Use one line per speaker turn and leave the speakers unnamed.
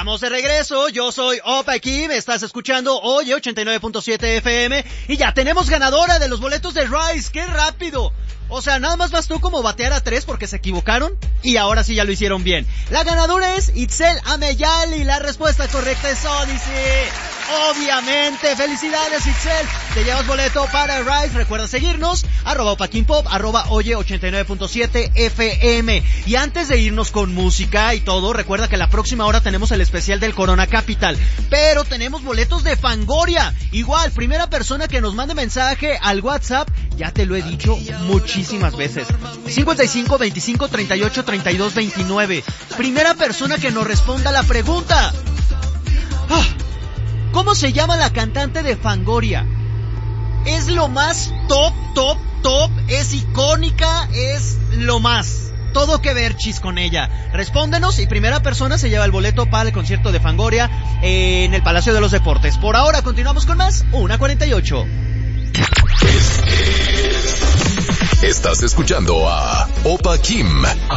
Estamos de regreso, yo soy Opa Kim, estás escuchando Oye 89.7 FM y ya tenemos ganadora de los boletos de Rise, ¡qué rápido! O sea, nada más bastó como batear a 3 porque se equivocaron y ahora sí ya lo hicieron bien. La ganadora es Itzel Ameyali, la respuesta correcta es Odyssey. Obviamente, felicidades Itzel, te llevas boleto para Rise, recuerda seguirnos, @OpaKimPop, @Oye 89.7 FM. Y antes de irnos con música y todo, recuerda que la próxima hora tenemos el especial del Corona Capital, pero tenemos boletos de Fangoria. Igual, primera persona que nos mande mensaje al WhatsApp, ya te lo he dicho muchísimas veces, 55 25 38 32 29. Primera persona que nos responda la pregunta: ¿cómo se llama la cantante de Fangoria? Es lo más top, es icónica, es lo más. Todo que ver, chis, con ella. Respóndenos y primera persona se lleva el boleto para el concierto de Fangoria en el Palacio de los Deportes. Por ahora continuamos con más, 1:48.
Estás escuchando a Opa Kim.